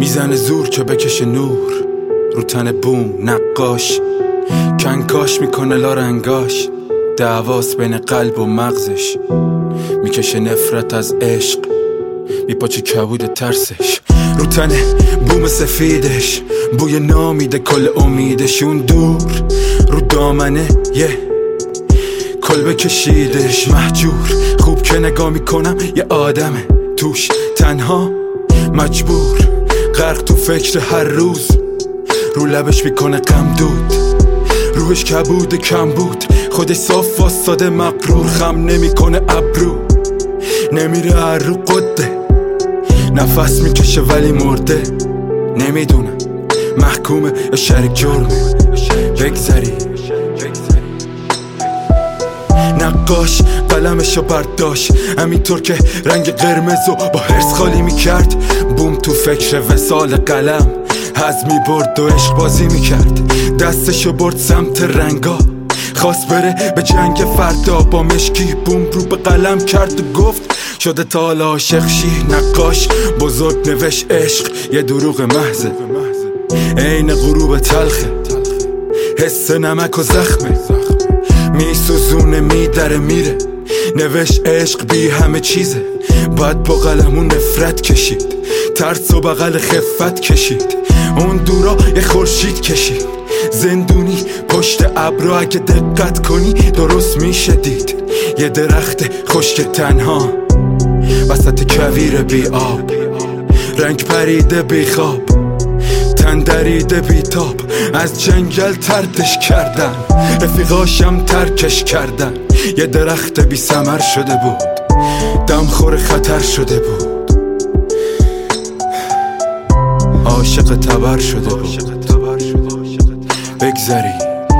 میزنه زور که بکشه نور رو تن بوم نقاش، کنکاش میکنه لارنگاش، دعواست بین قلب و مغزش، میکشه نفرت از عشق، میپاچه کبود ترسش رو تن بوم سفیدش، بوی نامیده کل امیدش، اون دور رو دامنه یه کلبه کشیدش، محجور خوب که نگاه میکنم یه آدمه توش تنها مجبور، غرق تو فکر هر روز، رو لبش میکنه غم دود، روحش کبود کم بود، خودش صاف واسطاده مقرور، خم نمیکنه ابرو، نمیره هر رو قده، نفس میکشه ولی مرده، نمیدونم محکومه یا شریک جرمه، بگذری نقاش قلمشو برداشت همینطور که رنگ قرمزو با حرص خالی میکرد، بوم تو فکر وصال قلم حز میبرد و عشق بازی میکرد، دستشو برد سمت رنگا، خواست بره به جنگ فردا، با مشکی بوم رو به قلم کرد و گفت شده تا حالا عاشق شی. نقاش بزرگ نوشت عشق یه دروغ محضه، عین غروب تلخه، حس نمک و زخمه، میسوزونه میدره میره، نوشت عشق بی همه چیزه، باید با قلمون نفرت کشید، ترس و بغل خفت کشید، اون دورا یه خورشید کشید، زندونی پشت ابرا اگه دقت کنی درست میشه دید، یه درخت خشک تنها وسط کویر بی آب، رنگ پریده بی خواب، تن دریده بی تاب، از جنگل تردش کردن، رفیقاشم ترکش کردن، یه درخت بی ثمر شده بود، دمخور خطر شده بود، عاشق تبر شده بود، بگذری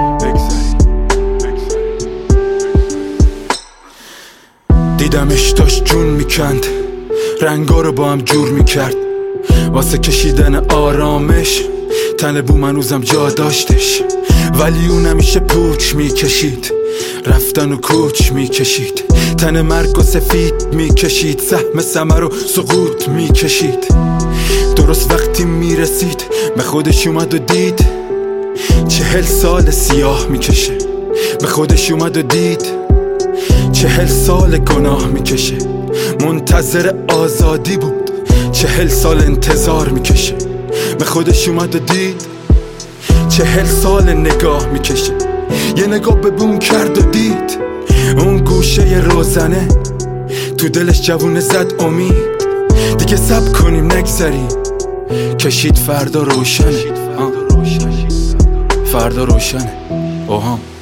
دیدمش داشت جون میکند، رنگا رو با هم جور میکرد، واسه کشیدن آرامش تن بوم هنوزم جا داشتش، ولی اون همیشه پوچ میکشید، رفتن و کوچ میکشید، تن مرگ و سفید میکشید، سهم ثمر و سقوط میکشید، درست وقتی میرسید به خودش اومد و دید 40 سال سیاه میکشه، به خودش اومد و دید 40 سال گناه میکشه، منتظر آزادی بود 40 سال انتظار میکشه، به خودش اومد و دید 40 سال نگاه میکشه، یه نگاه به بوم کرد و دید اون گوشه روزنه، تو دلش جوونه زد امید، دیگه صبر کنیم نگذریم، کشید فردا روشنه، فردا روشنه.